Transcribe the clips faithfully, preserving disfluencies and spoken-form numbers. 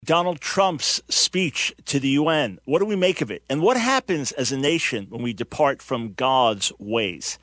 Donald Trump's speech to the U N. What do we make of it? And what happens as a nation when we depart from God's ways?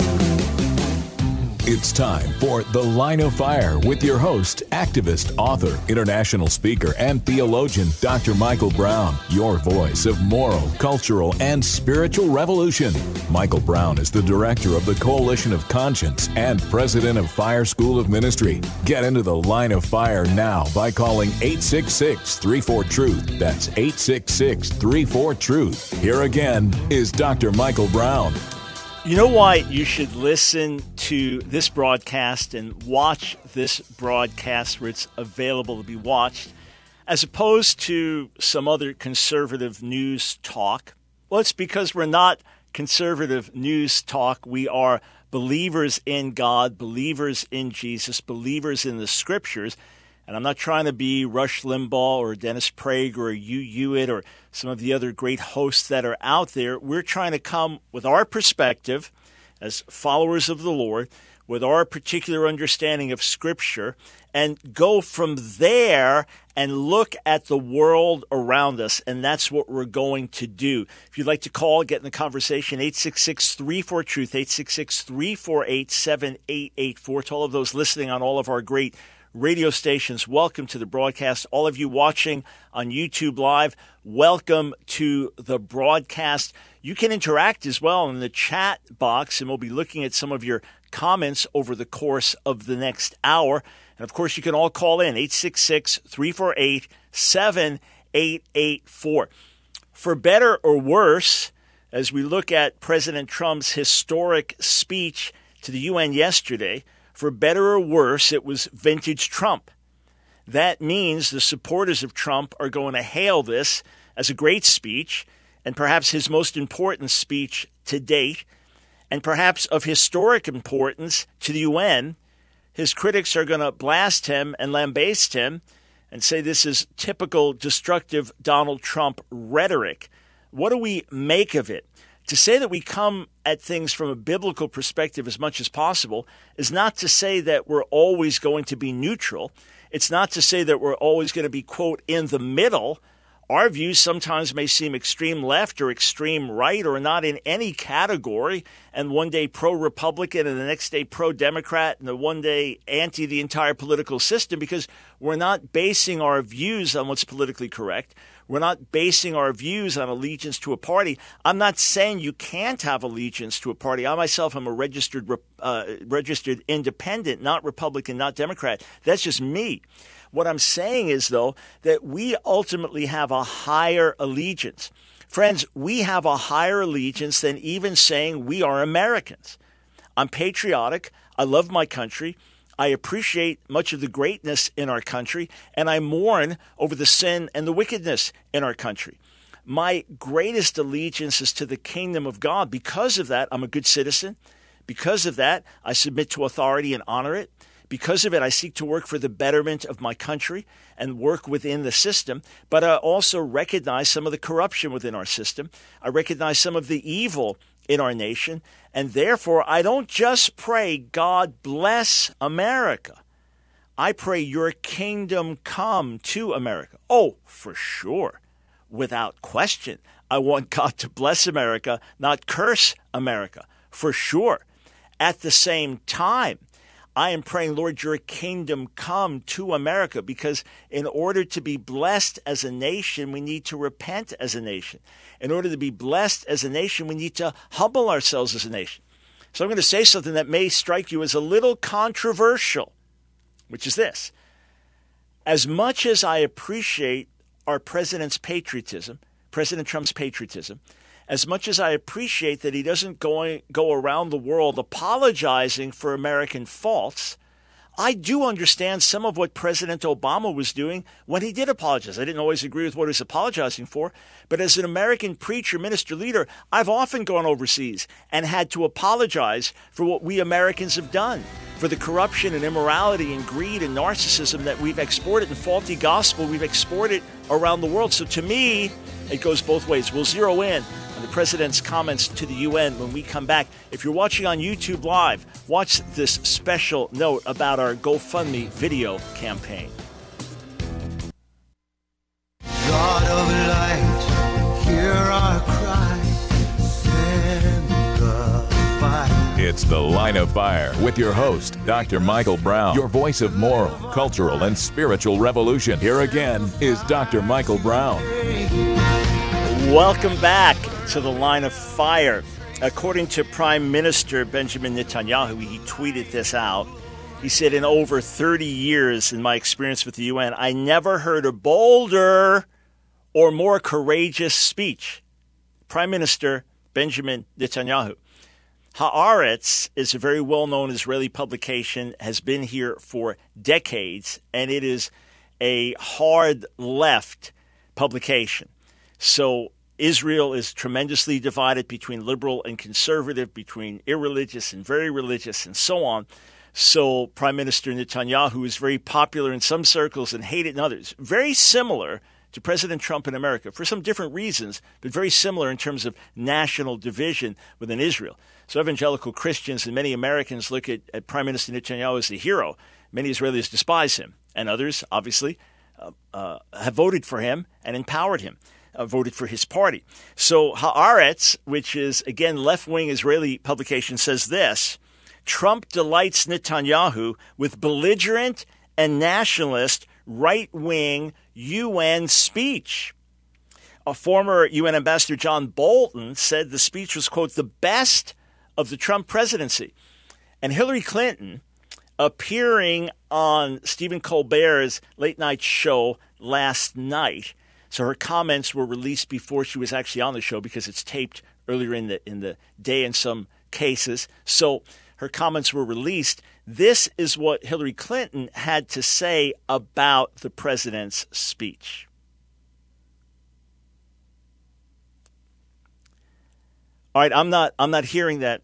It's time for The Line of Fire with your host, activist, author, international speaker, and theologian, Doctor Michael Brown, your voice of moral, cultural, and spiritual revolution. Michael Brown is the director of the Coalition of Conscience and president of Fire School of Ministry. Get into The Line of Fire now by calling eight six six, three four, truth. That's eight six six, three four, truth. Here again is Doctor Michael Brown. You know why you should listen to this broadcast and watch this broadcast where it's available to be watched, as opposed to some other conservative news talk? Well, it's because we're not conservative news talk. We are believers in God, believers in Jesus, believers in the Scriptures. And I'm not trying to be Rush Limbaugh or Dennis Prager or Hugh Hewitt or some of the other great hosts that are out there. We're trying to come with our perspective as followers of the Lord, with our particular understanding of Scripture, and go from there and look at the world around us. And that's what we're going to do. If you'd like to call, get in the conversation, eight six six, three four, truth, eight six six, three four eight, seven eight eight four. To all of those listening on all of our great radio stations, welcome to the broadcast. All of you watching on YouTube Live, welcome to the broadcast. You can interact as well in the chat box, and we'll be looking at some of your comments over the course of the next hour. And, of course, you can all call in, eight six six, three four eight, seven eight eight four. For better or worse, as we look at President Trump's historic speech to the U N yesterday, for better or worse, it was vintage Trump. That means the supporters of Trump are going to hail this as a great speech, and perhaps his most important speech to date, and perhaps of historic importance to the U N. His critics are going to blast him and lambaste him and say this is typical destructive Donald Trump rhetoric. What do we make of it? To say that we come at things from a biblical perspective as much as possible is not to say that we're always going to be neutral. It's not to say that we're always going to be, quote, in the middle. Our views sometimes may seem extreme left or extreme right or not in any category, and one day pro-Republican and the next day pro-Democrat and the one day anti the entire political system, because we're not basing our views on what's politically correct. We're not basing our views on allegiance to a party. I'm not saying you can't have allegiance to a party. I myself am a registered uh, registered independent, not Republican, not Democrat. That's just me. What I'm saying is, though, that we ultimately have a higher allegiance. Friends, we have a higher allegiance than even saying we are Americans. I'm patriotic. I love my country. I appreciate much of the greatness in our country, and I mourn over the sin and the wickedness in our country. My greatest allegiance is to the kingdom of God. Because of that, I'm a good citizen. Because of that, I submit to authority and honor it. Because of it, I seek to work for the betterment of my country and work within the system. But I also recognize some of the corruption within our system. I recognize some of the evil in our nation. And therefore, I don't just pray, God bless America. I pray your kingdom come to America. Oh, for sure. Without question. I want God to bless America, not curse America. For sure. At the same time, I am praying, Lord, your kingdom come to America, because in order to be blessed as a nation, we need to repent as a nation. In order to be blessed as a nation, we need to humble ourselves as a nation. So I'm going to say something that may strike you as a little controversial, which is this. As much as I appreciate our president's patriotism, President Trump's patriotism, as much as I appreciate that he doesn't go, go around the world apologizing for American faults, I do understand some of what President Obama was doing when he did apologize. I didn't always agree with what he was apologizing for, but as an American preacher, minister, leader, I've often gone overseas and had to apologize for what we Americans have done, for the corruption and immorality and greed and narcissism that we've exported, and faulty gospel we've exported around the world. So to me, it goes both ways. We'll zero in on the president's comments to the U N when we come back. If you're watching on YouTube Live, watch this special note about our GoFundMe video campaign. It's The Line of Fire with your host, Doctor Michael Brown, your voice of moral, cultural, and spiritual revolution. Here again is Doctor Michael Brown. Welcome back to The Line of Fire. According to Prime Minister Benjamin Netanyahu, he tweeted this out. He said, in over thirty years in my experience with the U N, I never heard a bolder or more courageous speech. Prime Minister Benjamin Netanyahu. Haaretz is a very well-known Israeli publication, has been here for decades, and it is a hard left publication. So Israel is tremendously divided between liberal and conservative, between irreligious and very religious, and so on. So Prime Minister Netanyahu is very popular in some circles and hated in others. Very similar to President Trump in America, for some different reasons, but very similar in terms of national division within Israel. So evangelical Christians and many Americans look at, at Prime Minister Netanyahu as a hero. Many Israelis despise him, and others, obviously, uh, uh, have voted for him and empowered him. Uh, voted for his party. So Haaretz, which is, again, left-wing Israeli publication, says this: Trump delights Netanyahu with belligerent and nationalist right-wing U N speech. A former U N Ambassador John Bolton said the speech was, quote, the best of the Trump presidency. And Hillary Clinton, appearing on Stephen Colbert's late-night show last night, so her comments were released before she was actually on the show because it's taped earlier in the in the day in some cases. So her comments were released. This is what Hillary Clinton had to say about the president's speech. All right, I'm not I'm not hearing that.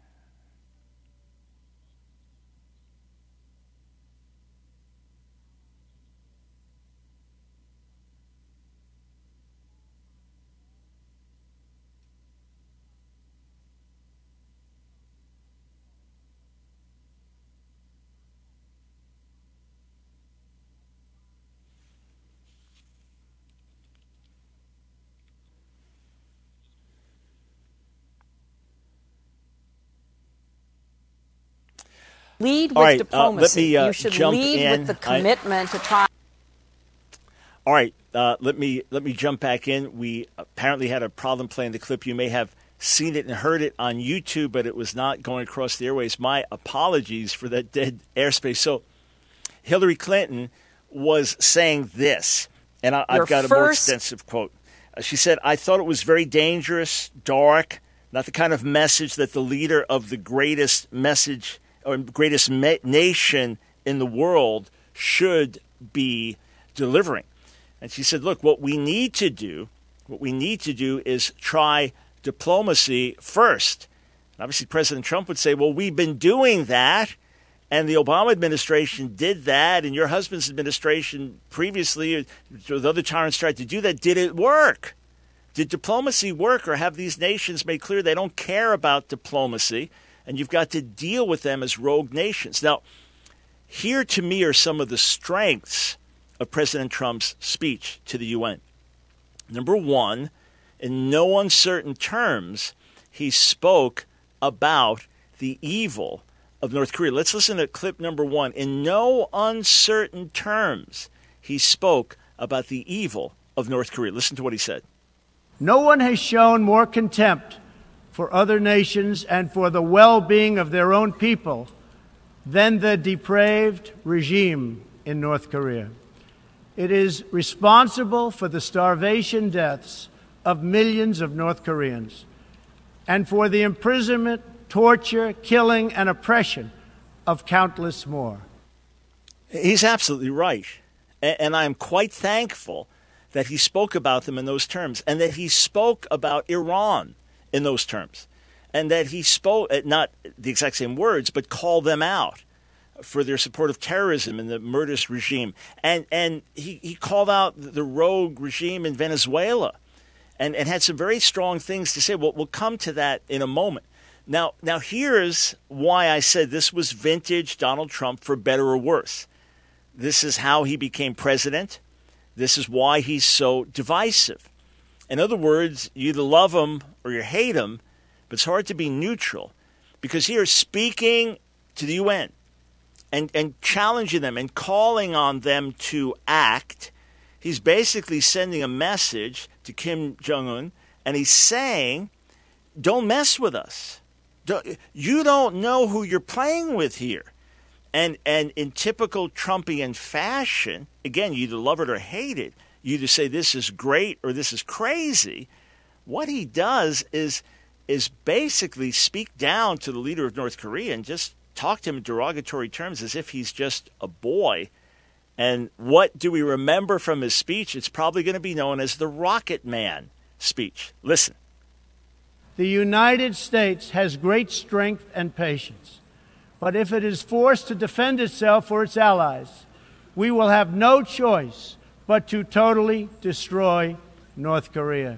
Lead with All right, diplomacy. Uh, let me, uh, you should jump lead in. with the commitment I, to try. All right, uh, let me let me jump back in. We apparently had a problem playing the clip. You may have seen it and heard it on YouTube, but it was not going across the airways. My apologies for that dead airspace. So Hillary Clinton was saying this, and I, I've got a more extensive quote. Uh, she said, I thought it was very dangerous, dark, not the kind of message that the leader of the greatest message or greatest ma- nation in the world should be delivering. And she said, look, what we need to do, what we need to do is try diplomacy first. And obviously, President Trump would say, well, we've been doing that, and the Obama administration did that, and your husband's administration previously, the other tyrants tried to do that. Did it work? Did diplomacy work, or have these nations made clear they don't care about diplomacy, and you've got to deal with them as rogue nations? Now, here to me are some of the strengths of President Trump's speech to the U N. Number one, in no uncertain terms, he spoke about the evil of North Korea. Let's listen to clip number one. In no uncertain terms, he spoke about the evil of North Korea. Listen to what he said. No one has shown more contempt for other nations and for the well-being of their own people than the depraved regime in North Korea. It is responsible for the starvation deaths of millions of North Koreans and for the imprisonment, torture, killing, and oppression of countless more. He's absolutely right. And I'm quite thankful that he spoke about them in those terms, and that he spoke about Iran in those terms, and that he spoke, not the exact same words, but called them out for their support of terrorism and the murderous regime. And and he, he called out the rogue regime in Venezuela and, and had some very strong things to say. Well, we'll come to that in a moment. Now, now here's why I said this was vintage Donald Trump, for better or worse. This is how he became president. This is why he's so divisive. In other words, you either love him or you hate him, but it's hard to be neutral. Because here, speaking to the U N and, and challenging them and calling on them to act, he's basically sending a message to Kim Jong-un, and he's saying, don't mess with us. Don't, you don't know who you're playing with here. And and in typical Trumpian fashion, again, you either love it or hate it. You either say this is great or this is crazy. What he does is is basically speak down to the leader of North Korea and just talk to him in derogatory terms as if he's just a boy. And what do we remember from his speech? It's probably going to be known as the Rocket Man speech. Listen. The United States has great strength and patience. But if it is forced to defend itself or its allies, we will have no choice but to totally destroy North Korea.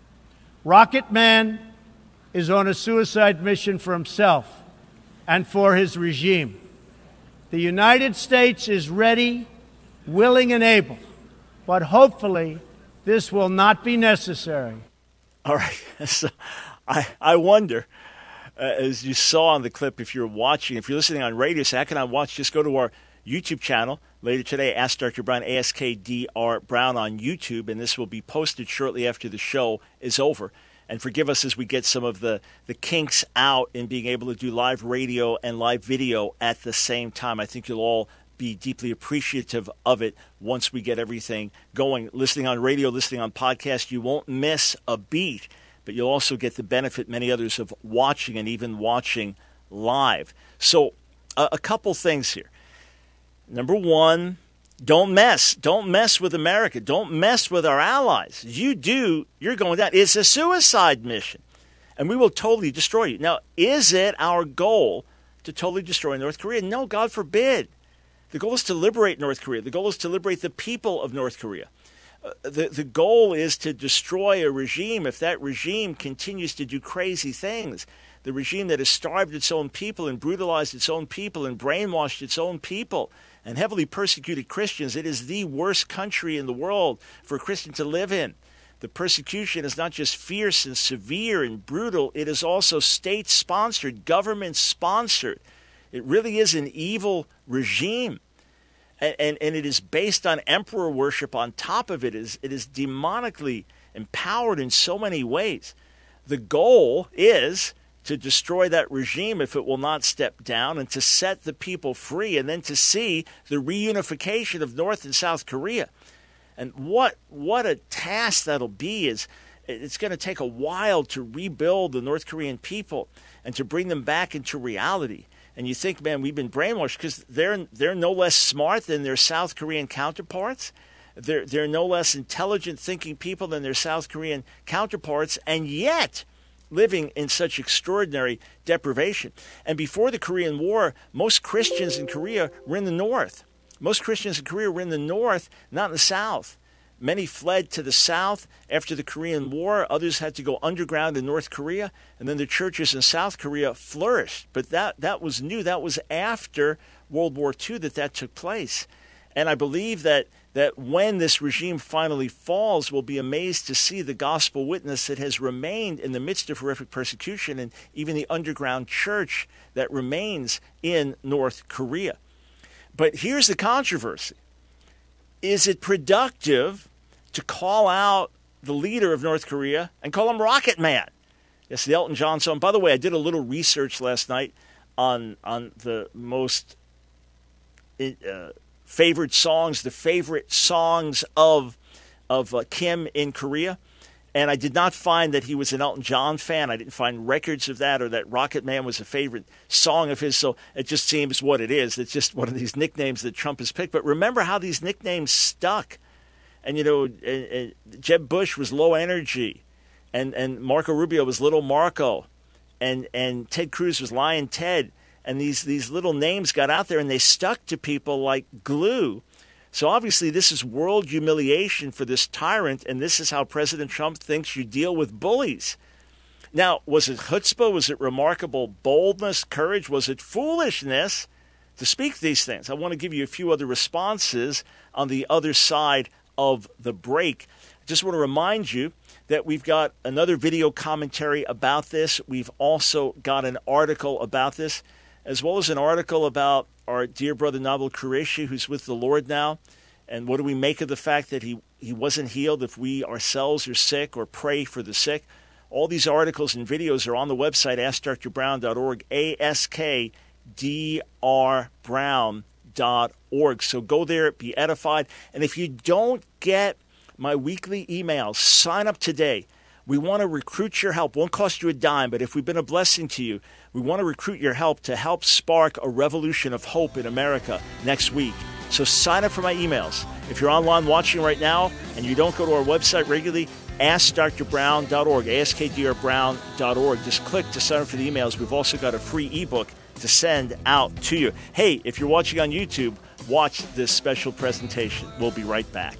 Rocket Man is on a suicide mission for himself and for his regime. The United States is ready, willing, and able, but hopefully this will not be necessary. All right. So I, I wonder, uh, as you saw on the clip, if you're watching, if you're listening on radio, say, how can I watch? Just go to our YouTube channel later today, Ask Doctor Brown, A S K D R Brown on YouTube, and this will be posted shortly after the show is over. And forgive us as we get some of the, the kinks out in being able to do live radio and live video at the same time. I think you'll all be deeply appreciative of it once we get everything going. Listening on radio, listening on podcast, you won't miss a beat, but you'll also get the benefit, many others, of watching and even watching live. So uh, a couple things here. Number one, don't mess. Don't mess with America. Don't mess with our allies. You do, you're going down. It's a suicide mission, and we will totally destroy you. Now, is it our goal to totally destroy North Korea? No, God forbid. The goal is to liberate North Korea. The goal is to liberate the people of North Korea. Uh, the, the goal is to destroy a regime if that regime continues to do crazy things. The regime that has starved its own people and brutalized its own people and brainwashed its own people and heavily persecuted Christians. It is the worst country in the world for a Christian to live in. The persecution is not just fierce and severe and brutal. It is also state-sponsored, government-sponsored. It really is an evil regime. And, and, and it is based on emperor worship on top of it. It is, it is demonically empowered in so many ways. The goal is to destroy that regime if it will not step down, and to set the people free, and then to see the reunification of North and South Korea. And what what a task that'll be. Is it's going to take a while to rebuild the North Korean people and to bring them back into reality. And you think, man, we've been brainwashed, because they're they're no less smart than their South Korean counterparts. They're they're no less intelligent thinking people than their South Korean counterparts, and yet living in such extraordinary deprivation. And before the Korean War, most Christians in Korea were in the north. Most Christians in Korea were in the north, not in the south. Many fled to the south after the Korean War. Others had to go underground in North Korea. And then the churches in South Korea flourished. But that, that was new. That was after World War Two that that took place. And I believe that that when this regime finally falls, we'll be amazed to see the gospel witness that has remained in the midst of horrific persecution, and even the underground church that remains in North Korea. But here's the controversy. Is it productive to call out the leader of North Korea and call him Rocket Man? Yes, the Elton John song. By the way, I did a little research last night on, on the most Uh, favorite songs, the favorite songs of of uh, Kim in Korea. And I did not find that he was an Elton John fan. I didn't find records of that, or that Rocket Man was a favorite song of his. So it just seems what it is. It's just one of these nicknames that Trump has picked. But remember how these nicknames stuck. And, you know, uh, uh, Jeb Bush was Low Energy, and, and Marco Rubio was Little Marco, and, and Ted Cruz was Lion Ted. And these, these little names got out there, and they stuck to people like glue. So obviously this is world humiliation for this tyrant, and this is how President Trump thinks you deal with bullies. Now, was it chutzpah? Was it remarkable boldness, courage? Was it foolishness to speak these things? I want to give you a few other responses on the other side of the break. I just want to remind you that we've got another video commentary about this. We've also got an article about this, as well as an article about our dear brother Nabil Qureshi, who's with the Lord now. And what do we make of the fact that he, he wasn't healed if we ourselves are sick, or pray for the sick? All these articles and videos are on the website, ask dr brown dot org, A S K D R brown dot org. So go there, be edified. And if you don't get my weekly emails, sign up today. We want to recruit your help. Won't cost you a dime, but if we've been a blessing to you, we want to recruit your help to help spark a revolution of hope in America next week. So sign up for my emails. If you're online watching right now and you don't go to our website regularly, ask dr brown dot org, A S K D R brown dot org. Just click to sign up for the emails. We've also got a free ebook to send out to you. Hey, if you're watching on YouTube, watch this special presentation. We'll be right back.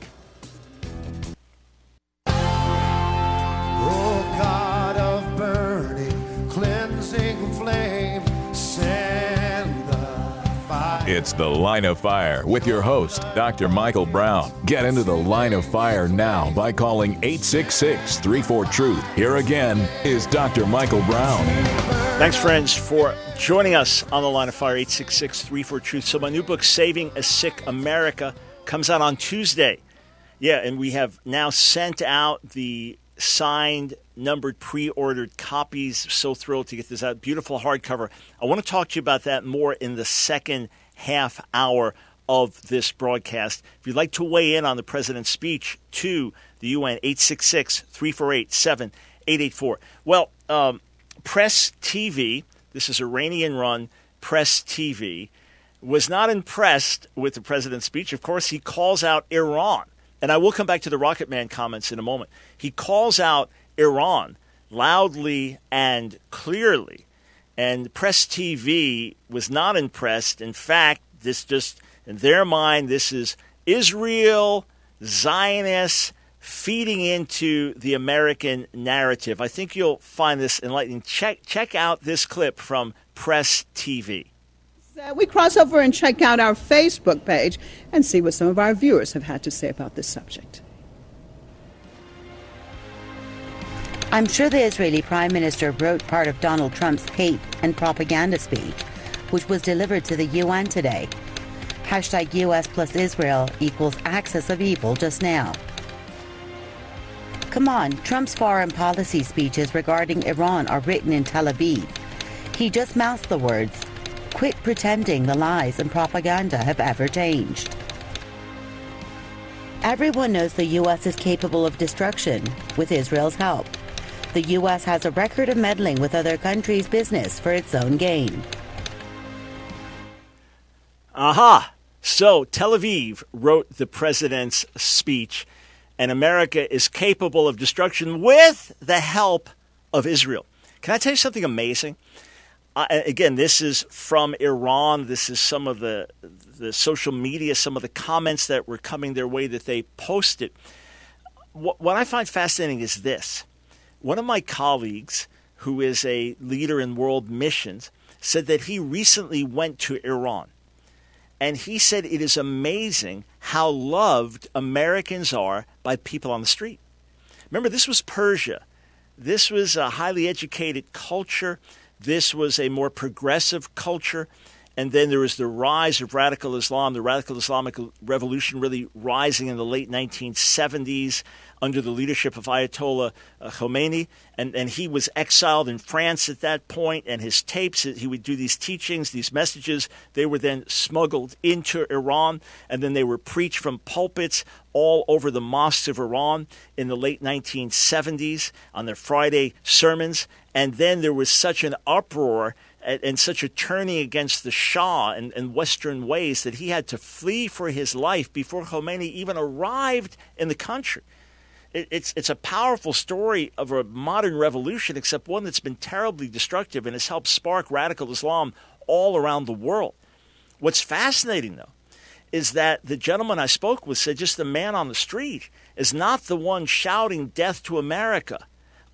Oh, God of burning, cleansing flame, send the fire. It's The Line of Fire with your host, Doctor Michael Brown. Get into the Line of Fire now by calling eight six six, three four, truth. Here again is Doctor Michael Brown. Thanks, friends, for joining us on the Line of Fire, eight six six, three four, truth. So my new book, Saving a Sick America, comes out on Tuesday. Yeah, and we have now sent out the signed, numbered, pre-ordered copies. So thrilled to get this out. Beautiful hardcover. I want to talk to you about that more in the second half hour of this broadcast. If you'd like to weigh in on the president's speech to the U N, eight six six, three four eight, seven eight eight four. Well, um, Press T V, this is Iranian-run Press T V, was not impressed with the president's speech. Of course, he calls out Iran. And I will come back to the Rocket Man comments in a moment. He calls out Iran loudly and clearly. And Press T V was not impressed. In fact, this just, in their mind, this is Israel, Zionists, feeding into the American narrative. I think you'll find this enlightening. Check, check out this clip from Press T V. Uh, we cross over and check out our Facebook page and see what some of our viewers have had to say about this subject. I'm sure the Israeli Prime Minister wrote part of Donald Trump's hate and propaganda speech, which was delivered to the U N today. Hashtag U S plus Israel equals axis of evil just now. Come on, Trump's foreign policy speeches regarding Iran are written in Tel Aviv. He just mouthed the words. Quit pretending the lies and propaganda have ever changed. Everyone knows the U S is capable of destruction with Israel's help. The U S has a record of meddling with other countries' business for its own gain. Aha! So Tel Aviv wrote the president's speech, and America is capable of destruction with the help of Israel. Can I tell you something amazing? Uh, again, this is from Iran. This is some of the the social media, some of the comments that were coming their way that they posted. What, what I find fascinating is this. One of my colleagues, who is a leader in world missions, said that he recently went to Iran. And he said it is amazing how loved Americans are by people on the street. Remember, this was Persia. This was a highly educated culture. This was a more progressive culture. And then there was the rise of radical Islam, the radical Islamic revolution really rising in the late nineteen seventies under the leadership of Ayatollah Khomeini. And, and he was exiled in France at that point, and his tapes, he would do these teachings, these messages. They were then smuggled into Iran, and then they were preached from pulpits all over the mosques of Iran in the late nineteen seventies on their Friday sermons. And then there was such an uproar and, and such a turning against the Shah and, and Western ways that he had to flee for his life before Khomeini even arrived in the country. It, it's, it's a powerful story of a modern revolution, except one that's been terribly destructive and has helped spark radical Islam all around the world. What's fascinating, though, is that the gentleman I spoke with said just the man on the street is not the one shouting death to America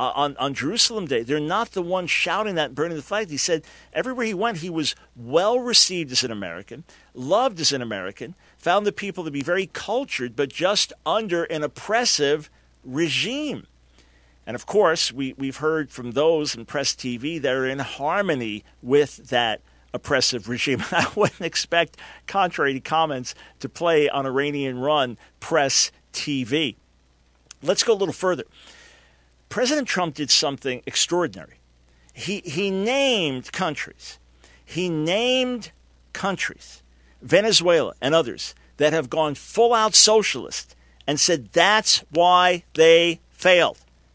uh, on, on Jerusalem Day. They're not the ones shouting that and burning the flag. He said everywhere he went, he was well received as an American, loved as an American, found the people to be very cultured, but just under an oppressive regime. And of course, we, we've heard from those in press T V that are in harmony with that oppressive regime. I wouldn't expect contrary comments to play on Iranian-run press T V. Let's go a little further. President Trump did something extraordinary. He he named countries. He named countries, Venezuela and others, that have gone full-out socialist and said that's why they failed.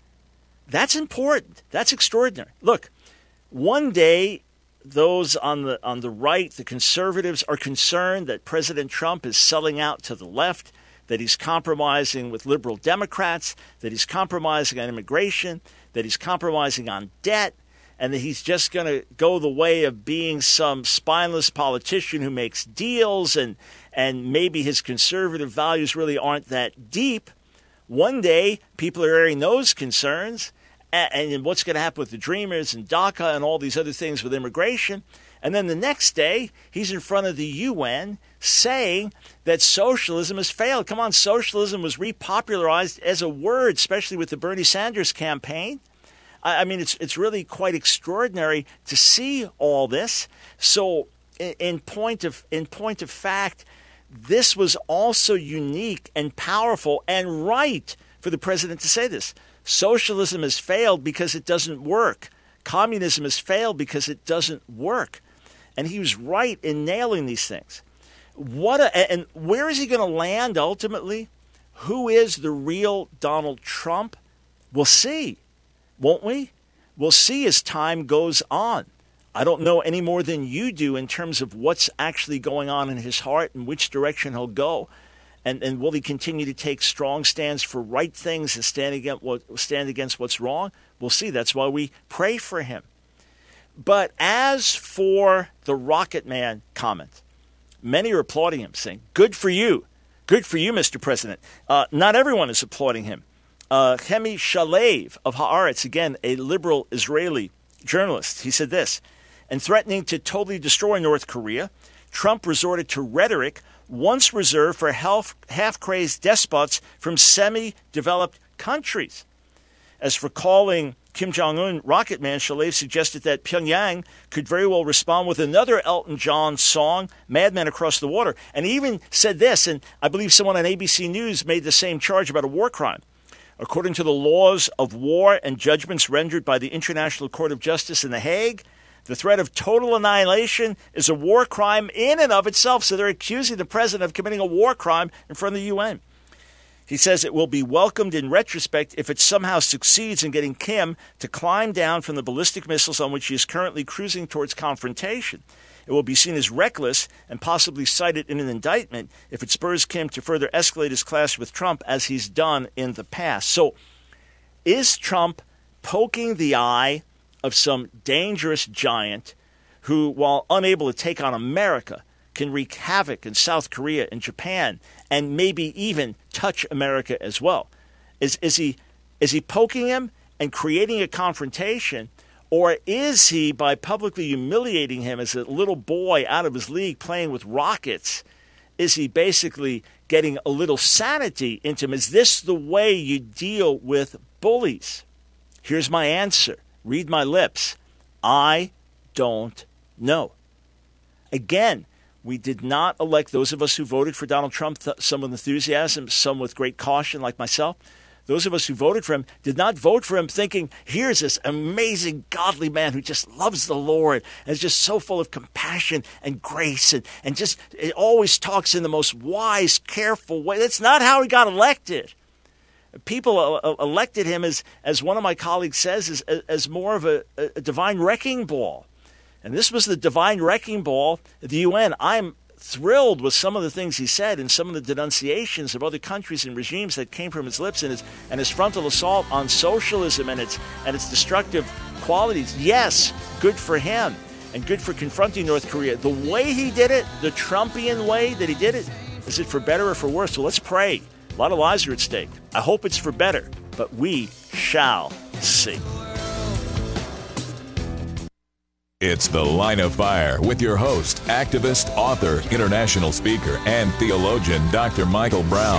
That's important. That's extraordinary. Look, one day those on the on the right, the conservatives, are concerned that President Trump is selling out to the left, that he's compromising with liberal Democrats, that he's compromising on immigration, that he's compromising on debt, and that he's just going to go the way of being some spineless politician who makes deals, and and maybe his conservative values really aren't that deep. One day, people are airing those concerns, and, and what's going to happen with the Dreamers and DACA and all these other things with immigration. And then the next day, he's in front of the U N saying that socialism has failed. Come on, socialism was repopularized as a word, especially with the Bernie Sanders campaign. I, I mean, it's it's really quite extraordinary to see all this. So, in, in point of in point of fact, this was also unique and powerful and right for the president to say this. Socialism has failed because it doesn't work. Communism has failed because it doesn't work. And he was right in nailing these things. What a, and where is he going to land ultimately? Who is the real Donald Trump? We'll see, won't we? We'll see as time goes on. I don't know any more than you do in terms of what's actually going on in his heart and which direction he'll go. And, and will he continue to take strong stands for right things and stand against, what, stand against what's wrong? We'll see. That's why we pray for him. But as for the Rocket Man comment, many are applauding him, saying, good for you. Good for you, Mister President. Uh, not everyone is applauding him. Uh, Hemi Shalev of Haaretz, again, a liberal Israeli journalist, he said this: in threatening to totally destroy North Korea, Trump resorted to rhetoric once reserved for half, half-crazed despots from semi-developed countries. As for calling Kim Jong-un Rocket Man, Shalev suggested that Pyongyang could very well respond with another Elton John song, Madman Across the Water. And he even said this, and I believe someone on A B C News made the same charge about a war crime. According to the laws of war and judgments rendered by the International Court of Justice in The Hague, the threat of total annihilation is a war crime in and of itself. So they're accusing the president of committing a war crime in front of the U N. He says it will be welcomed in retrospect if it somehow succeeds in getting Kim to climb down from the ballistic missiles on which he is currently cruising towards confrontation. It will be seen as reckless and possibly cited in an indictment if it spurs Kim to further escalate his clash with Trump as he's done in the past. So is Trump poking the eye of some dangerous giant who, while unable to take on America, can wreak havoc in South Korea and Japan and maybe even touch America as well? Is is he is he poking him and creating a confrontation, or is he, by publicly humiliating him as a little boy out of his league playing with rockets, is he basically getting a little sanity into him? Is this the way you deal with bullies? Here's my answer. Read my lips. I don't know. Again, we did not elect those of us who voted for Donald Trump, th- some with enthusiasm, some with great caution like myself. Those of us who voted for him did not vote for him thinking, here's this amazing, godly man who just loves the Lord and is just so full of compassion and grace and, and just it always talks in the most wise, careful way. That's not how he got elected. People uh, elected him, as, as one of my colleagues says, as, as more of a, a divine wrecking ball. And this was the divine wrecking ball at the U N. I'm thrilled with some of the things he said and some of the denunciations of other countries and regimes that came from his lips, and his and his frontal assault on socialism and its and its destructive qualities. Yes, good for him and good for confronting North Korea. The way he did it, the Trumpian way that he did it, is it for better or for worse? So let's pray. A lot of lives are at stake. I hope it's for better, but we shall see. It's The Line of Fire with your host, activist, author, international speaker, and theologian, Doctor Michael Brown.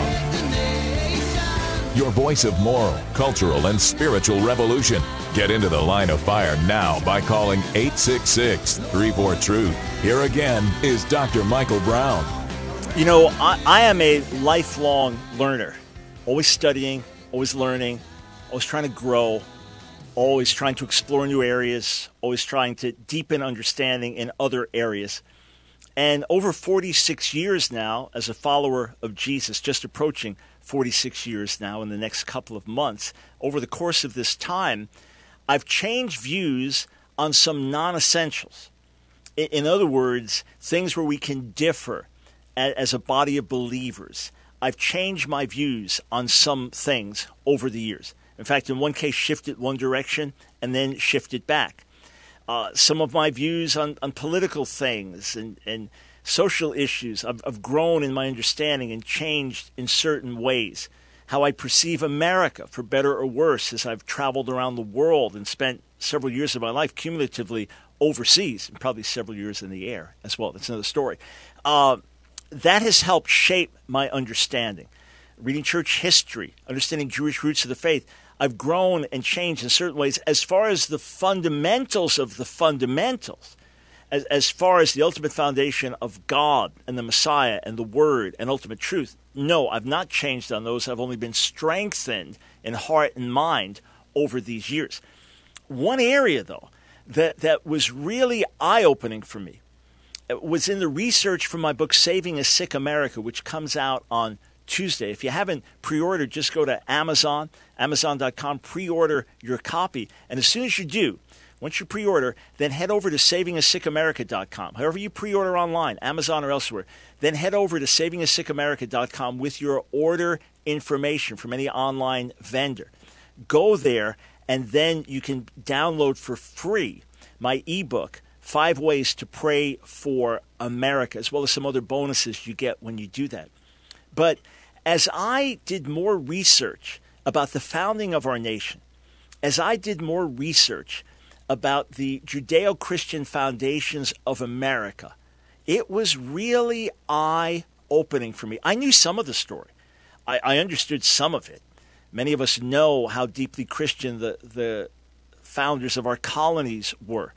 Your voice of moral, cultural, and spiritual revolution. Get into The Line of Fire now by calling eight six six, three four, truth. Here again is Doctor Michael Brown. You know, I, I am a lifelong learner, always studying, always learning, always trying to grow, always trying to explore new areas, always trying to deepen understanding in other areas. And over forty-six years now, as a follower of Jesus, just approaching forty-six years now in the next couple of months, over the course of this time, I've changed views on some non-essentials. In, in other words, things where we can differ as a body of believers. I've changed my views on some things over the years. In fact, in one case, shifted one direction and then shifted back. Uh, some of my views on, on political things and, and social issues, I've, I've grown in my understanding and changed in certain ways. How I perceive America, for better or worse, as I've traveled around the world and spent several years of my life cumulatively overseas, and probably several years in the air as well. That's another story. Uh, that has helped shape my understanding. Reading church history, understanding Jewish roots of the faith, I've grown and changed in certain ways as far as the fundamentals of the fundamentals, as, as far as the ultimate foundation of God and the Messiah and the Word and ultimate truth. No, I've not changed on those. I've only been strengthened in heart and mind over these years. One area, though, that, that was really eye-opening for me was in the research for my book, Saving a Sick America, which comes out on Tuesday. If you haven't pre-ordered, just go to Amazon, amazon dot com, pre-order your copy. And as soon as you do, once you pre-order, then head over to saving a sick america dot com. However you pre-order online, Amazon or elsewhere, then head over to saving a sick america dot com with your order information from any online vendor. Go there, and then you can download for free my ebook, Five Ways to Pray for America, as well as some other bonuses you get when you do that. But as I did more research about the founding of our nation, as I did more research about the Judeo-Christian foundations of America, it was really eye-opening for me. I knew some of the story. I, I understood some of it. Many of us know how deeply Christian the, the founders of our colonies were,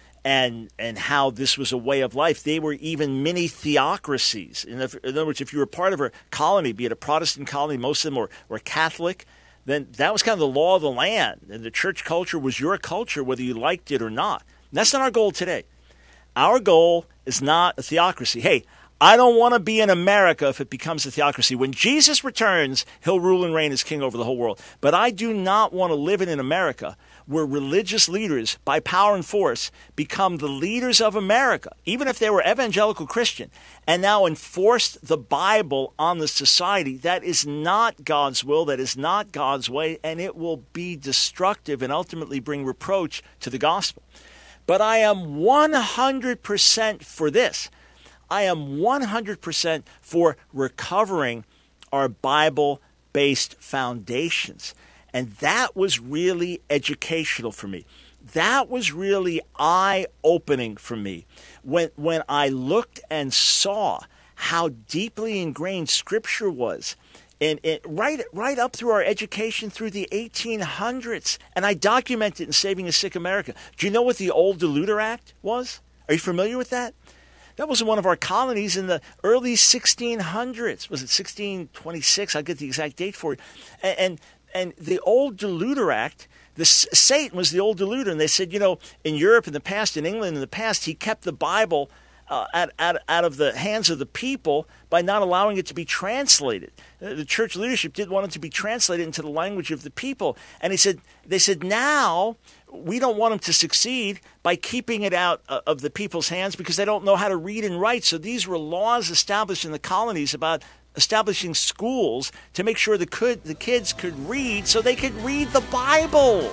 and and how this was a way of life. They were even mini theocracies. In, the, in other words, if you were part of a colony, be it a Protestant colony, most of them were, were Catholic, then that was kind of the law of the land. And the church culture was your culture, whether you liked it or not. And that's not our goal today. Our goal is not a theocracy. Hey, I don't want to be in America if it becomes a theocracy. When Jesus returns, he'll rule and reign as king over the whole world. But I do not want to live in an America where religious leaders, by power and force, become the leaders of America, even if they were evangelical Christian, and now enforced the Bible on the society. That is not God's will. That is not God's way, and it will be destructive and ultimately bring reproach to the gospel. But I am one hundred percent for this. I am one hundred percent for recovering our Bible-based foundations. And that was really educational for me. That was really eye-opening for me when, when I looked and saw how deeply ingrained Scripture was, and, and right, right up through our education through the eighteen hundreds. And I document it in Saving a Sick America. Do you know what the Old Deluder Act was? Are you familiar with that? That was one of our colonies in the early sixteen hundreds. Was it sixteen twenty-six? I'll get the exact date for you. And, and, and the Old Deluder Act, the, Satan was the old deluder. And they said, you know, in Europe in the past, in England in the past, he kept the Bible uh, out, out, out of the hands of the people by not allowing it to be translated. The church leadership didn't want it to be translated into the language of the people. And he said, they said, now we don't want them to succeed by keeping it out of the people's hands because they don't know how to read and write. So these were laws established in the colonies about establishing schools to make sure the, could, the kids could read so they could read the Bible.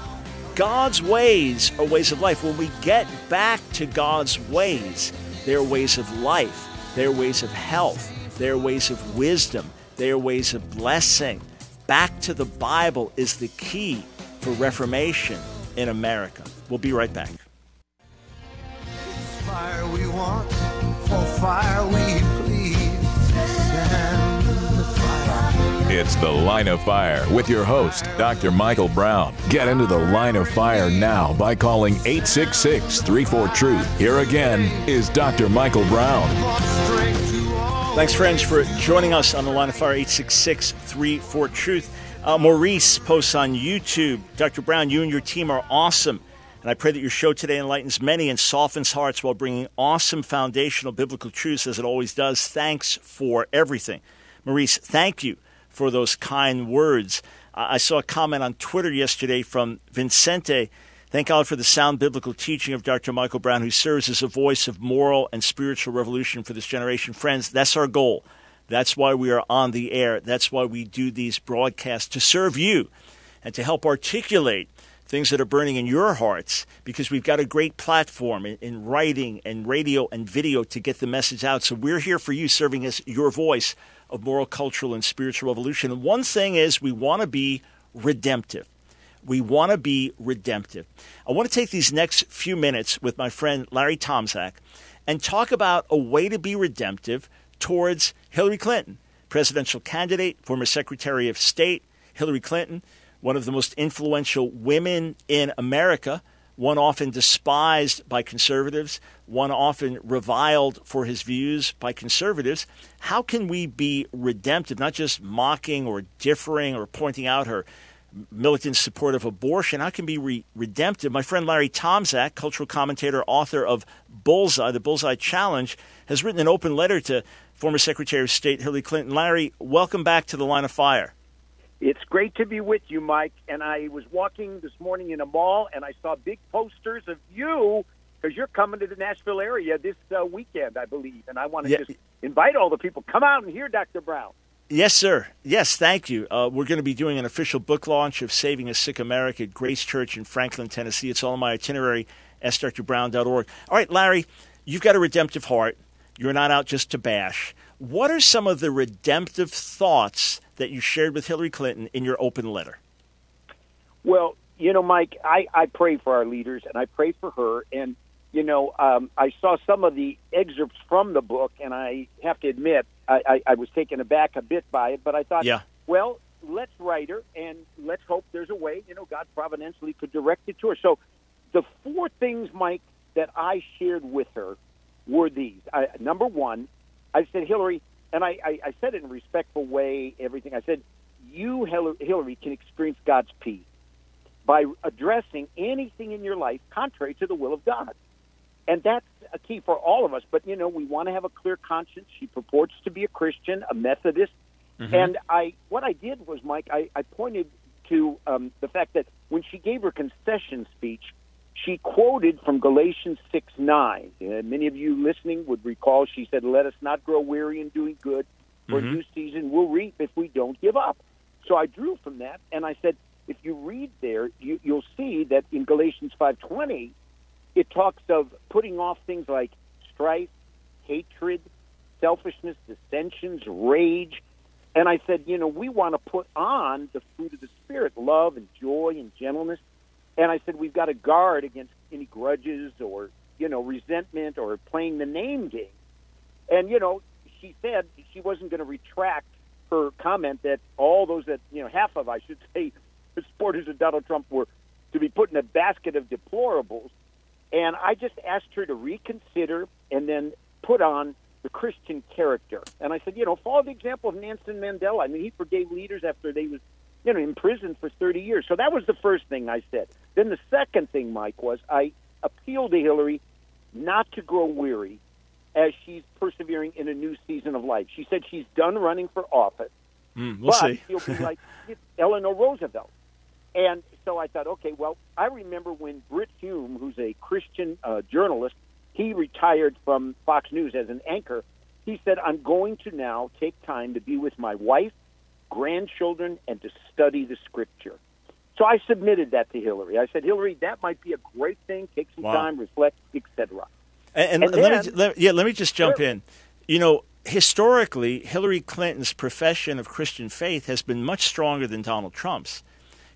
God's ways are ways of life. When we get back to God's ways, they're ways of life. They're ways of health. They're ways of wisdom. They're ways of blessing. Back to the Bible is the key for reformation in America. We'll be right back. Fire we want, for fire we plead. Stand the fire. It's The Line of Fire with your host, Doctor Michael Brown. Get into the Line of Fire now by calling eight six six, three four, truth. Here again is Doctor Michael Brown. Thanks, friends, for joining us on The Line of Fire, eight six six, three four, truth. Uh, Maurice posts on YouTube, Doctor Brown, you and your team are awesome. And I pray that your show today enlightens many and softens hearts while bringing awesome foundational biblical truths as it always does. Thanks for everything. Maurice, thank you for those kind words. Uh, I saw a comment on Twitter yesterday from Vincente. Thank God for the sound biblical teaching of Doctor Michael Brown, who serves as a voice of moral and spiritual revolution for this generation. Friends, that's our goal. That's why we are on the air. That's why we do these broadcasts, to serve you and to help articulate things that are burning in your hearts, because we've got a great platform in, in writing and radio and video to get the message out. So we're here for you, serving as your voice of moral, cultural, and spiritual revolution. And one thing is, we want to be redemptive. We want to be redemptive. I want to take these next few minutes with my friend Larry Tomczak and talk about a way to be redemptive towards Hillary Clinton, presidential candidate, former Secretary of State. Hillary Clinton, one of the most influential women in America, one often despised by conservatives, one often reviled for his views by conservatives. How can we be redemptive, not just mocking or differing or pointing out her militant support of abortion? How can we be re- redemptive? My friend Larry Tomczak, cultural commentator, author of Bullseye, the Bullseye Challenge, has written an open letter to former Secretary of State Hillary Clinton. Larry, welcome back to The Line of Fire. It's great to be with you, Mike. And I was walking this morning in a mall, and I saw big posters of you, because you're coming to the Nashville area this uh, weekend, I believe. And I want to yeah. just invite all the people, come out and hear Doctor Brown. Yes, sir. Yes, thank you. Uh, we're going to be doing an official book launch of Saving a Sick America at Grace Church in Franklin, Tennessee. It's all on my itinerary, ask dr brown dot org. All right, Larry, you've got a redemptive heart. You're not out just to bash. What are some of the redemptive thoughts that you shared with Hillary Clinton in your open letter? Well, you know, Mike, I, I pray for our leaders, and I pray for her. And, you know, um, I saw some of the excerpts from the book, and I have to admit, I, I, I was taken aback a bit by it. But I thought, yeah. well, let's write her, and let's hope there's a way, you know, God providentially could direct it to her. So the four things, Mike, that I shared with her were these. I, number one, I said, Hillary, and I, I, I said it in a respectful way, everything. I said, you, Hillary, can experience God's peace by addressing anything in your life contrary to the will of God. And that's a key for all of us. But, you know, we want to have a clear conscience. She purports to be a Christian, a Methodist. Mm-hmm. And I, what I did was, Mike, I, I pointed to um, the fact that when she gave her concession speech, she quoted from Galatians six nine. Uh, many of you listening would recall she said, let us not grow weary in doing good, for mm-hmm. a new season we'll reap if we don't give up. So I drew from that, and I said, if you read there, you, you'll see that in Galatians five twenty, it talks of putting off things like strife, hatred, selfishness, dissensions, rage. And I said, you know, we want to put on the fruit of the Spirit, love and joy and gentleness. And I said, we've got to guard against any grudges or, you know, resentment or playing the name game. And, you know, she said she wasn't going to retract her comment that all those that, you know, half of, I should say, the supporters of Donald Trump were to be put in a basket of deplorables. And I just asked her to reconsider and then put on the Christian character. And I said, you know, follow the example of Nelson Mandela. I mean, he forgave leaders after they was, you know, in prison for thirty years. So that was the first thing I said. Then the second thing, Mike, was I appealed to Hillary not to grow weary as she's persevering in a new season of life. She said she's done running for office, mm, we'll but see. she'll be like Eleanor Roosevelt. And so I thought, okay, well, I remember when Brit Hume, who's a Christian uh, journalist, he retired from Fox News as an anchor. He said, I'm going to now take time to be with my wife, grandchildren, and to study the Scripture. So I submitted that to Hillary. I said, Hillary, that might be a great thing. Take some wow. time, reflect, et cetera. And, and, and let then, me, let, yeah, let me just jump sure. in. You know, historically, Hillary Clinton's profession of Christian faith has been much stronger than Donald Trump's.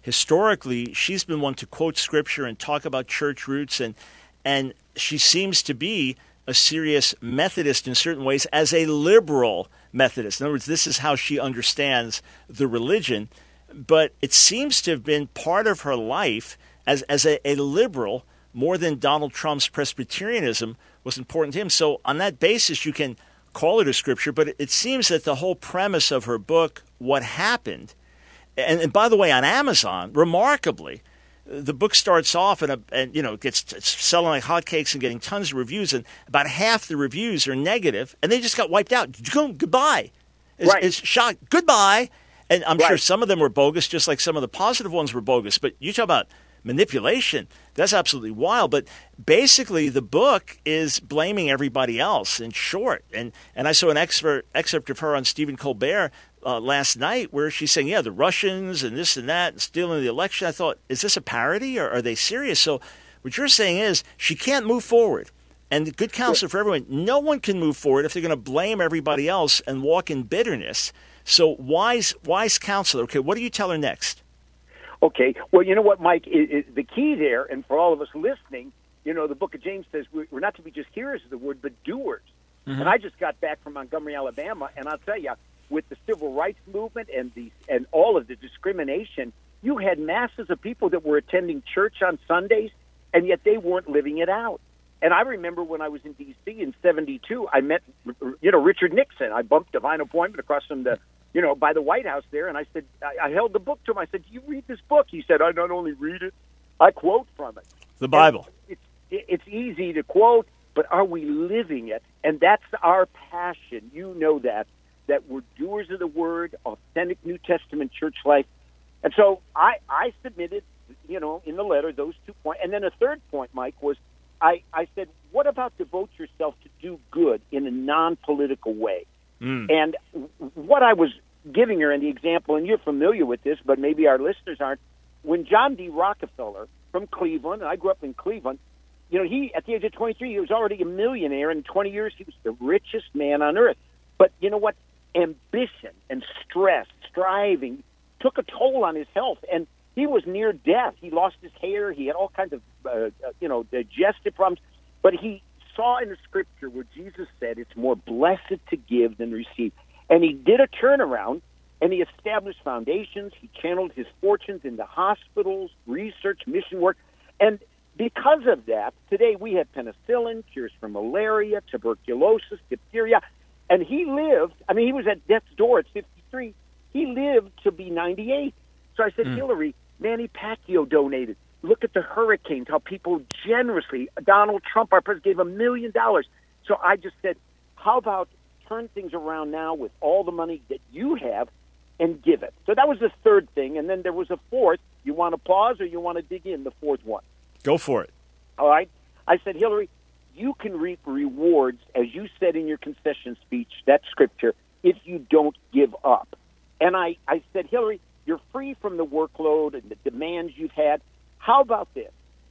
historically, she's been one to quote Scripture and talk about church roots, and and she seems to be a serious Methodist in certain ways as a liberal Methodist. In other words, this is how she understands the religion. But it seems to have been part of her life as, as a, a liberal more than Donald Trump's Presbyterianism was important to him. So on that basis, you can call it a scripture, but it, it seems that the whole premise of her book, What Happened, and, and by the way, on Amazon, remarkably, the book starts off and, and you know, gets it's selling like hotcakes and getting tons of reviews, and about half the reviews are negative, and they just got wiped out. Goodbye. It's, right. it's shocked. Goodbye. And I'm right. sure some of them were bogus, just like some of the positive ones were bogus. But you talk about manipulation. That's absolutely wild. But basically, the book is blaming everybody else in short. And and I saw an excerpt, excerpt of her on Stephen Colbert uh, last night where she's saying, yeah, the Russians and this and that and stealing the election. I thought, is this a parody or are they serious? So what you're saying is she can't move forward. And the good counsel for everyone, no one can move forward if they're going to blame everybody else and walk in bitterness. So wise, wise counselor, okay, what do you tell her next? Okay, well, you know what, Mike, it, it, the key there, and for all of us listening, you know, the book of James says we're, we're not to be just hearers of the word, but doers. Mm-hmm. And I just got back from Montgomery, Alabama, and I'll tell you, with the civil rights movement and the and all of the discrimination, you had masses of people that were attending church on Sundays, and yet they weren't living it out. And I remember when I was in D C in seventy-two, I met, you know, Richard Nixon. I bumped Divine Appointment across from the, you know, by the White House there, and I said, I, I held the book to him. I said, do you read this book? He said, I not only read it, I quote from it. The Bible. And it's, it's easy to quote, but are we living it? And that's our passion. You know that, that we're doers of the word, authentic New Testament church life. And so I, I submitted, you know, in the letter, those two points. And then a third point, Mike, was I, I said, what about devote yourself to do good in a non-political way? Mm. And what I was giving her in the example, and you're familiar with this, but maybe our listeners aren't, when John D. Rockefeller from Cleveland, and I grew up in Cleveland, you know, he, at the age of twenty-three, he was already a millionaire. In twenty years, he was the richest man on earth. But you know what? Ambition and stress, striving, took a toll on his health. And he was near death. He lost his hair. He had all kinds of, uh, you know, digestive problems. But he saw in the scripture where Jesus said it's more blessed to give than receive. And he did a turnaround, and he established foundations. He channeled his fortunes into hospitals, research, mission work. And because of that, today we have penicillin, cures for malaria, tuberculosis, diphtheria. And he lived, I mean, he was at death's door at fifty-three. He lived to be ninety-eight. So I said, mm. Hillary, Manny Pacquiao donated. Look at the hurricanes, how people generously, Donald Trump, our president, gave a million dollars. So I just said, how about turn things around now with all the money that you have and give it? So that was the third thing. And then there was a fourth. You want to pause or you want to dig in, the fourth one? Go for it. All right. I said, Hillary, you can reap rewards, as you said in your concession speech, that scripture, if you don't give up. And I, I said, Hillary, you're free from the workload and the demands you've had. How about this?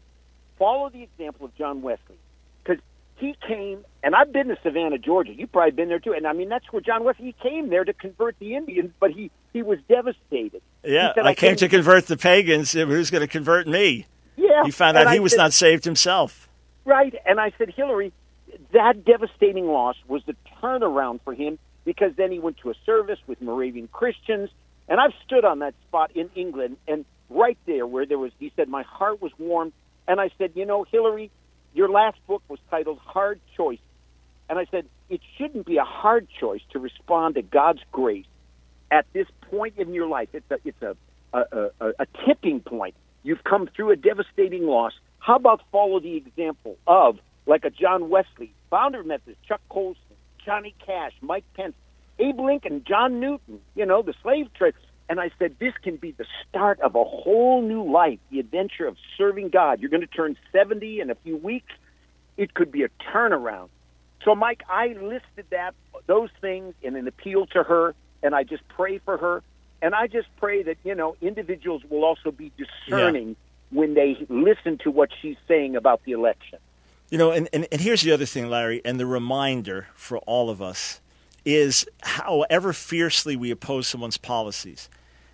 Follow the example of John Wesley, because he came, and I've been to Savannah, Georgia. You've probably been there too. And I mean, that's where John Wesley, he came there to convert the Indians, but he, he was devastated. Yeah, said, I, I came, came to convert the pagans. Who's going to convert me? Yeah. He found out and he I was said, not saved himself. Right. And I said, Hillary, that devastating loss was the turnaround for him, because then he went to a service with Moravian Christians. And I've stood on that spot in England, and right there where there was, he said, my heart was warmed. And I said, you know, Hillary, your last book was titled Hard Choice. And I said, it shouldn't be a hard choice to respond to God's grace at this point in your life. It's a, it's a, a, a, a tipping point. You've come through a devastating loss. How about follow the example of, like a John Wesley, founder of Methodist, Chuck Colson, Johnny Cash, Mike Pence, Abe Lincoln, John Newton, you know, the slave trade. And I said, this can be the start of a whole new life, the adventure of serving God. You're going to turn seventy in a few weeks. It could be a turnaround. So, Mike, I listed that, those things in an appeal to her, and I just pray for her. And I just pray that, you know, individuals will also be discerning yeah. when they listen to what she's saying about the election. You know, and, and, and here's the other thing, Larry, and the reminder for all of us is however fiercely we oppose someone's policies,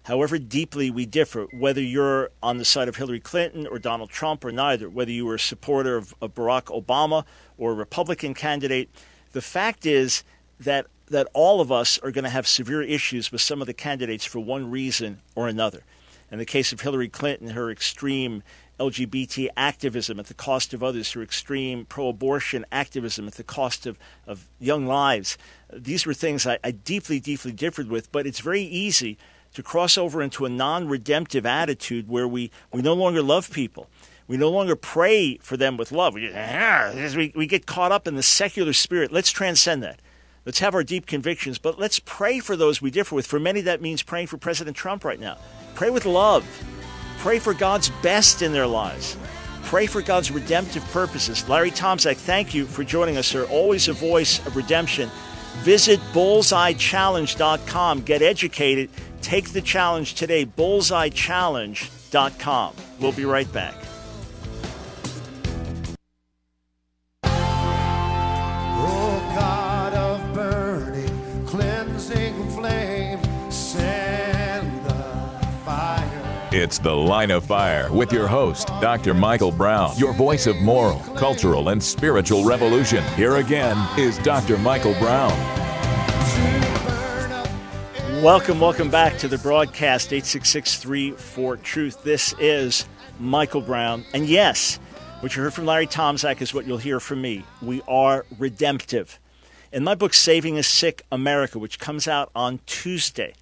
however deeply we differ, whether you're on the side of Hillary Clinton or Donald Trump or neither, whether you were a supporter of, of Barack Obama or a Republican candidate, the fact is that that all of us are going to have severe issues with some of the candidates for one reason or another. In the case of Hillary Clinton, her extreme L G B T activism at the cost of others, her extreme pro-abortion activism at the cost of, of young lives. These were things I, I deeply, deeply differed with, but it's very easy to cross over into a non-redemptive attitude where we, we no longer love people. We no longer pray for them with love. We, we, we get caught up in the secular spirit. Let's transcend that. Let's have our deep convictions, but let's pray for those we differ with. For many, that means praying for President Trump right now. Pray with love. Pray for God's best in their lives. Pray for God's redemptive purposes. Larry Tomczak, thank you for joining us, sir. Always a voice of redemption. Visit bullseye challenge dot com. Get educated. Take the challenge today, bullseye challenge dot com. We'll be right back. Oh, God of burning, cleansing flame, send the fire. It's The Line of Fire with your host, Doctor Michael Brown, your voice of moral, cultural, and spiritual revolution. Here again is Doctor Michael Brown. Welcome, welcome back to the broadcast, eight six six, three four, truth. This is Michael Brown. And yes, what you heard from Larry Tomczak is what you'll hear from me. We are redemptive. In my book, Saving a Sick America, which comes out on Tuesday,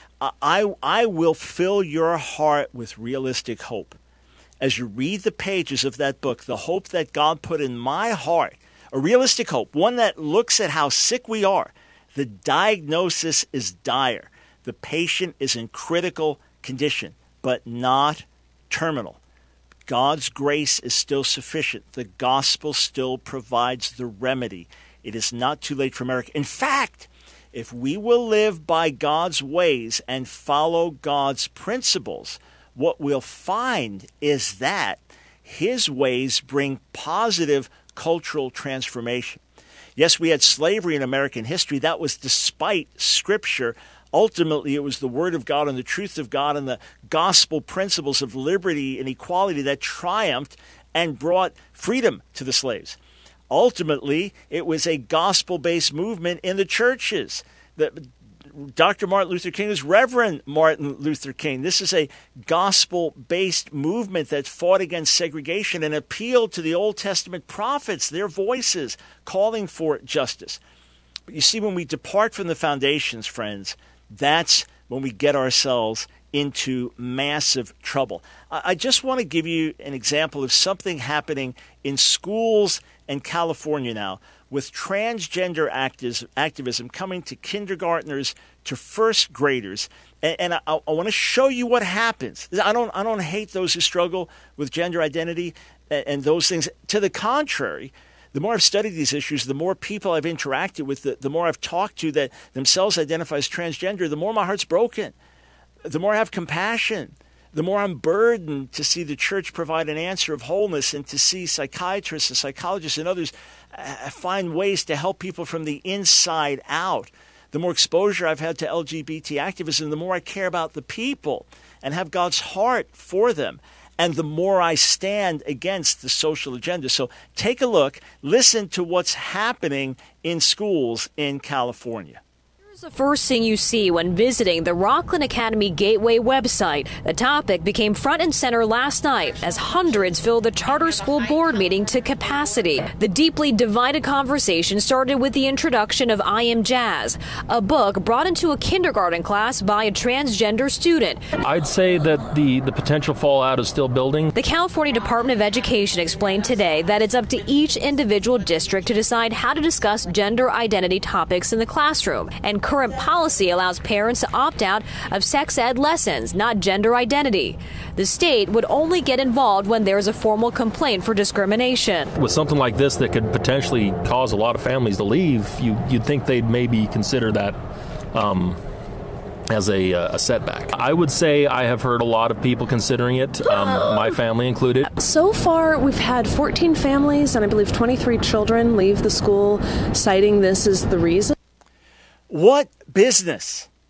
I, I will fill your heart with realistic hope. As you read the pages of that book, the hope that God put in my heart, a realistic hope, one that looks at how sick we are. The diagnosis is dire. The patient is in critical condition, but not terminal. God's grace is still sufficient. The gospel still provides the remedy. It is not too late for America. In fact, if we will live by God's ways and follow God's principles, what we'll find is that his ways bring positive cultural transformation. Yes, we had slavery in American history. That was despite Scripture. Ultimately, it was the Word of God and the truth of God and the gospel principles of liberty and equality that triumphed and brought freedom to the slaves. Ultimately, it was a gospel-based movement in the churches. The, Doctor Martin Luther King is Reverend Martin Luther King. This is a gospel-based movement that fought against segregation and appealed to the Old Testament prophets, their voices calling for justice. But you see, when we depart from the foundations, friends, that's when we get ourselves into massive trouble. I just want to give you an example of something happening in schools in California now, with transgender activism coming to kindergartners, to first graders. And, and I, I want to show you what happens. I don't, I don't hate those who struggle with gender identity and, and those things. To the contrary, the more I've studied these issues, the more people I've interacted with, the, the more I've talked to that themselves identify as transgender, the more my heart's broken. The more I have compassion. The more I'm burdened to see the church provide an answer of wholeness and to see psychiatrists and psychologists and others uh, find ways to help people from the inside out. The more exposure I've had to L G B T activism, the more I care about the people and have God's heart for them. And the more I stand against the social agenda. So take a look, listen to what's happening in schools in California. The first thing you see when visiting the Rockland Academy Gateway website. The topic became front and center last night as hundreds filled the charter school board meeting to capacity. The deeply divided conversation started with the introduction of I Am Jazz, a book brought into a kindergarten class by a transgender student. I'd say that the, the potential fallout is still building. The California Department of Education explained today that it's up to each individual district to decide how to discuss gender identity topics in the classroom, and current policy allows parents to opt out of sex ed lessons, not gender identity. The state would only get involved when there's a formal complaint for discrimination. With something like this that could potentially cause a lot of families to leave, you, you'd think they'd maybe consider that um, as a, a setback. I would say I have heard a lot of people considering it, um, my family included. So far, we've had fourteen families and I believe twenty-three children leave the school citing this as the reason. What business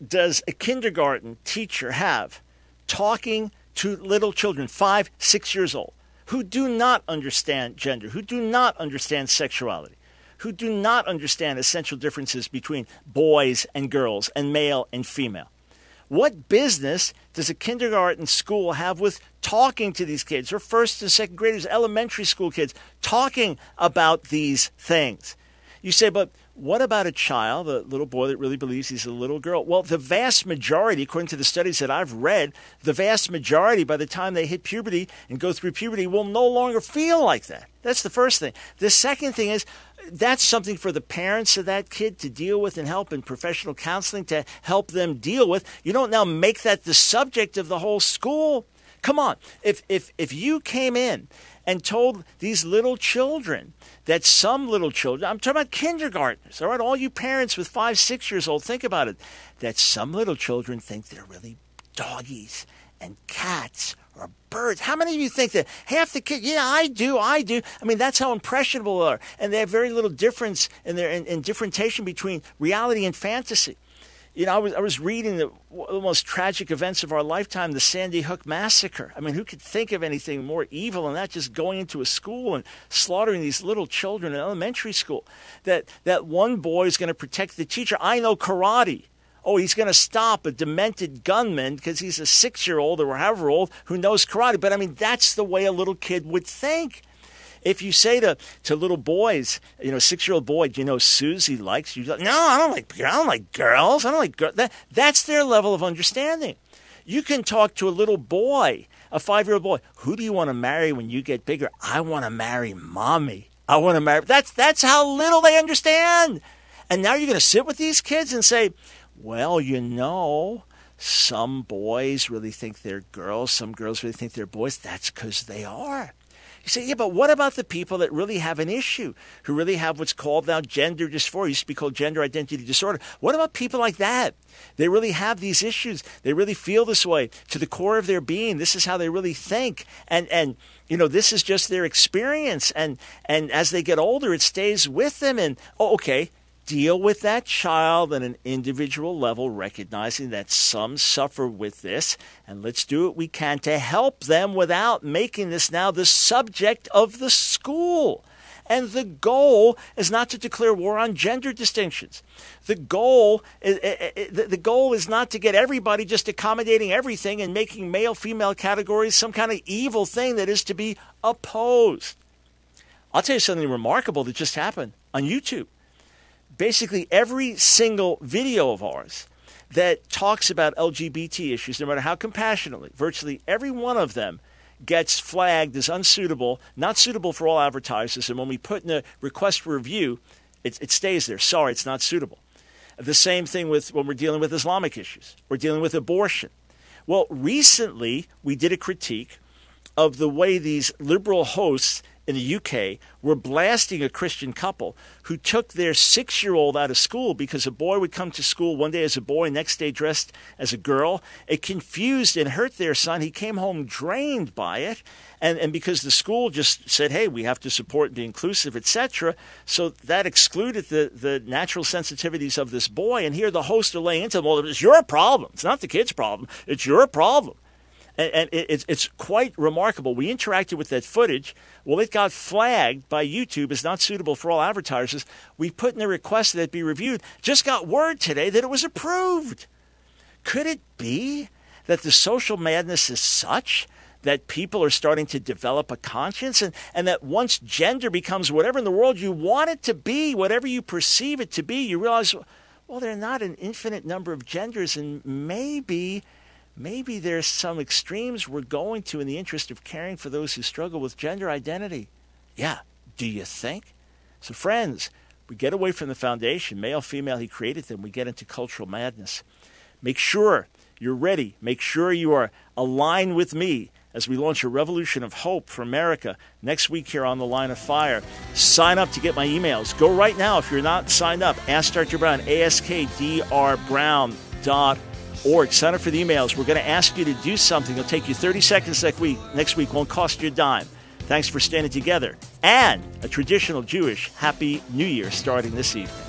does a kindergarten teacher have talking to little children, five, six years old, who do not understand gender, who do not understand sexuality, who do not understand essential differences between boys and girls and male and female? What business does a kindergarten school have with talking to these kids, or first and second graders, elementary school kids, talking about these things? You say, but what about a child, a little boy that really believes he's a little girl? Well, the vast majority, according to the studies that I've read, the vast majority, by the time they hit puberty and go through puberty, will no longer feel like that. That's the first thing. The second thing is, that's something for the parents of that kid to deal with and help in professional counseling to help them deal with. You don't now make that the subject of the whole school. Come on. If if if you came in and told these little children that some little children, I'm talking about kindergartners, all right, all you parents with five, six years old, think about it, that some little children think they're really doggies and cats or birds. How many of you think that half the kids, yeah, I do, I do. I mean, that's how impressionable they are. And they have very little difference in their in, in differentiation between reality and fantasy. You know, I was I was reading the, the most tragic events of our lifetime, the Sandy Hook massacre. I mean, who could think of anything more evil than that, just going into a school and slaughtering these little children in elementary school? That, that one boy is going to protect the teacher. I know karate. Oh, he's going to stop a demented gunman because he's a six-year-old or however old who knows karate. But, I mean, that's the way a little kid would think. If you say to, to little boys, you know, six-year-old boy, do you know Susie likes you? No, I don't like I don't like girls. I don't like girls. That, that's their level of understanding. You can talk to a little boy, a five-year-old boy. Who do you want to marry when you get bigger? I want to marry mommy. I want to marry. That's, that's how little they understand. And now you're going to sit with these kids and say, well, you know, some boys really think they're girls. Some girls really think they're boys. That's because they are. You say, yeah, but what about the people that really have an issue, who really have what's called now gender dysphoria? It used to be called gender identity disorder. What about people like that? They really have these issues. They really feel this way to the core of their being. This is how they really think. And, and you know, this is just their experience. And, and as they get older, it stays with them. And, oh, okay. Deal with that child on an individual level, recognizing that some suffer with this, and let's do what we can to help them without making this now the subject of the school. And the goal is not to declare war on gender distinctions. The goal is, the goal is not to get everybody just accommodating everything and making male-female categories some kind of evil thing that is to be opposed. I'll tell you something remarkable that just happened on YouTube. Basically, every single video of ours that talks about L G B T issues, no matter how compassionately, virtually every one of them gets flagged as unsuitable, not suitable for all advertisers. And when we put in a request for review, it, it stays there. Sorry, it's not suitable. The same thing with when we're dealing with Islamic issues. We're dealing with abortion. Well, recently, we did a critique of the way these liberal hosts in the U K were blasting a Christian couple who took their six-year-old out of school because a boy would come to school one day as a boy, next day dressed as a girl. It confused and hurt their son. He came home drained by it. And, and because the school just said, hey, we have to support and be inclusive, et cetera, so that excluded the, the natural sensitivities of this boy. And here the hosts are laying into them, well, it's your problem. It's not the kid's problem. It's your problem. And, and it, it's, it's quite remarkable. We interacted with that footage. Well, it got flagged by YouTube as not suitable for all advertisers. We put in a request that it be reviewed. Just got word today that it was approved. Could it be that the social madness is such that people are starting to develop a conscience, and, and that once gender becomes whatever in the world you want it to be, whatever you perceive it to be, you realize, well, there are not an infinite number of genders, and maybe... Maybe there's some extremes we're going to in the interest of caring for those who struggle with gender identity. Yeah, do you think? So friends, we get away from the foundation, male, female, he created them. We get into cultural madness. Make sure you're ready. Make sure you are aligned with me as we launch a revolution of hope for America next week here on The Line of Fire. Sign up to get my emails. Go right now if you're not signed up. Ask Doctor Brown, A S K D R Brown dot org. Sign up for the emails. We're going to ask you to do something. It'll take you thirty seconds next week. Next week won't cost you a dime. Thanks for standing together. And a traditional Jewish Happy New Year starting this evening.